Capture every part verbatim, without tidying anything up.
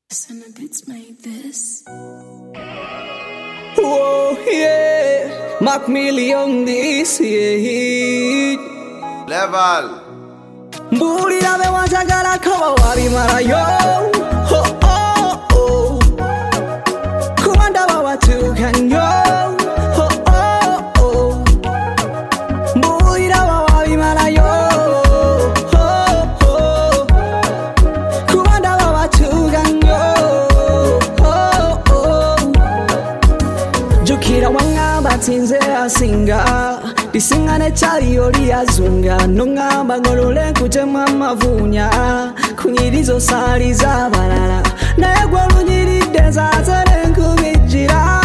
Sana Beats made this. Oh yeah, Mac Million this yeah. Level. Buri la bewa jagala kawa wari mara yo. Oh oh oh. Kumanda wa watu kan yo. Oh oh oh. Buri la wa wari mara yo. Oh oh. Kumanda wa watu kan yo. Oh oh. Jukira wanga batinze asinga. Disingane chali yoli azunga Nungamba ngolole kutema mavunya Kunyirizo sali za balala Naye gwe lunyiride nzazere nkubijira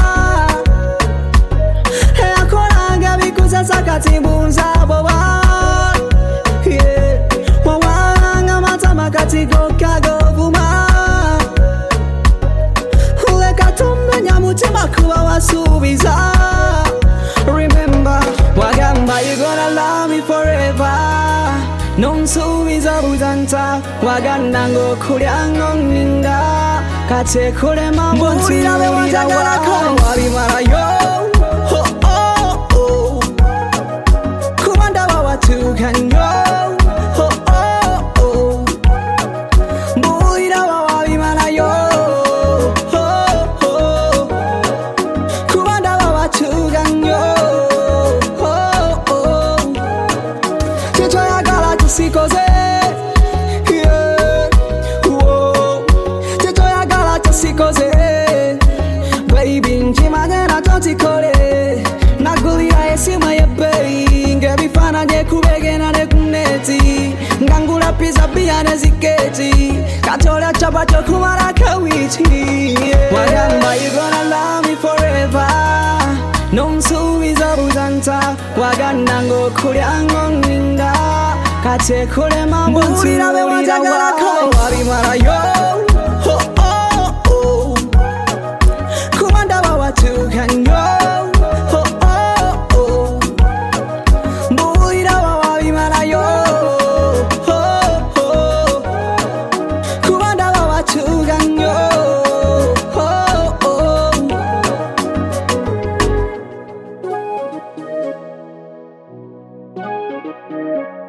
Eyakolanga bikusasa kati bunza boba yeah. Wawanga matama kati goka govuma Uleka tumenya mutima kuba wasubiza Remember Wagamba you gonna love me forever Nonsubiza buzanta Waganda ngo kulya ngoninga Kate kule mambo Mbulira be wajagala ko Wabimara yo Oh oh oh Kumanda wa watu kan yo Oh oh oh Mbulira wa wabimara yo Oh oh Kumanda wa watu kan yo Sikoze, yeah, whoa. Teto ya gala to sikoze, baby njimagena tontikole. Nagulia esima ye pei, ngebifana je kubegena ne kuneti. Ngangula pizza bia ne ziketi, katola chabato kumara kawichi. Wagamba you gonna love me forever. Nonsubiza buzanta, waganda ngo kulya ngoninga. Kate kule mambo Mbulira be wajagala ko Wabimara yo Oh oh oh Kumanda wa watu kan yo Oh oh oh Mbulira wa wabimara yo Oh oh Kumanda wa watu kan yo Oh oh